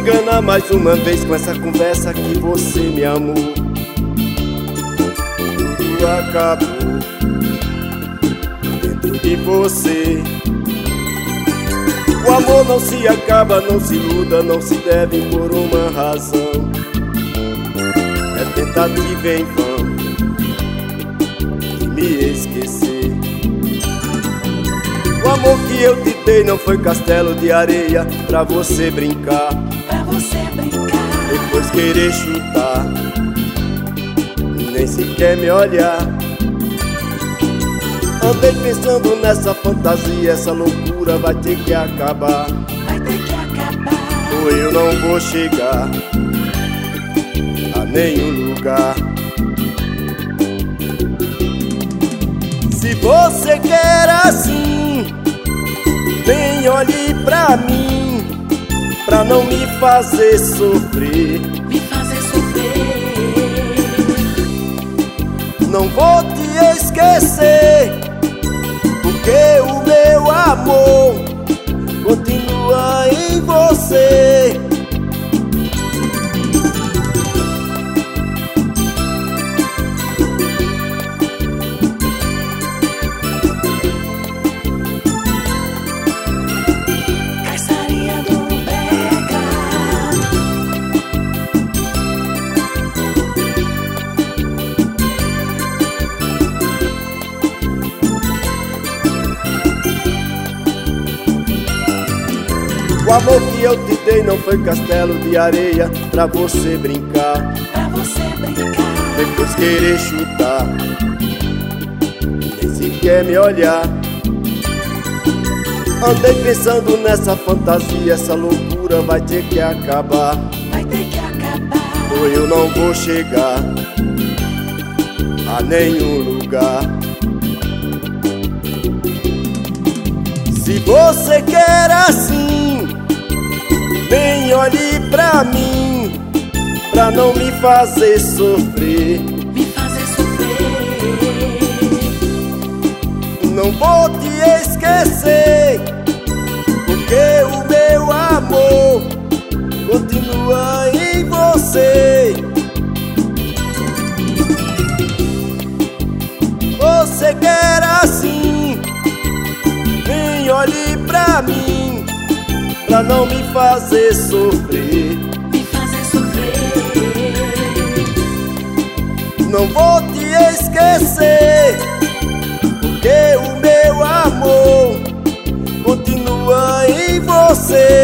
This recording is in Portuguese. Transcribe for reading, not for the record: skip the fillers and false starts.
engana mais uma vez com essa conversa que você me amou. Tudo acabou dentro de você. O amor não se acaba, não se iluda, não se deve por uma razão. É tentativa em vão de me esquecer. O amor que eu te dei não foi castelo de areia pra você brincar, depois querer chutar, nem sequer me olhar. Andei pensando nessa fantasia, essa loucura vai ter que acabar. Ou eu não vou chegar a nenhum lugar. Se você quer assim, vem olhe pra mim, pra não me fazer sofrer. Não vou te esquecer, porque o meu amor continua em você. O amor que eu te dei não foi castelo de areia pra você brincar, depois querer chutar, nem sequer me olhar. Andei pensando nessa fantasia, essa loucura vai ter que acabar. Ou eu não vou chegar a nenhum lugar. Se você quer assim, vem olhe pra mim, pra não me fazer sofrer. Não vou te esquecer, porque o meu amor continua em você. Você quer assim, vem olhe pra mim, pra não me fazer sofrer. Não vou te esquecer, porque o meu amor continua em você.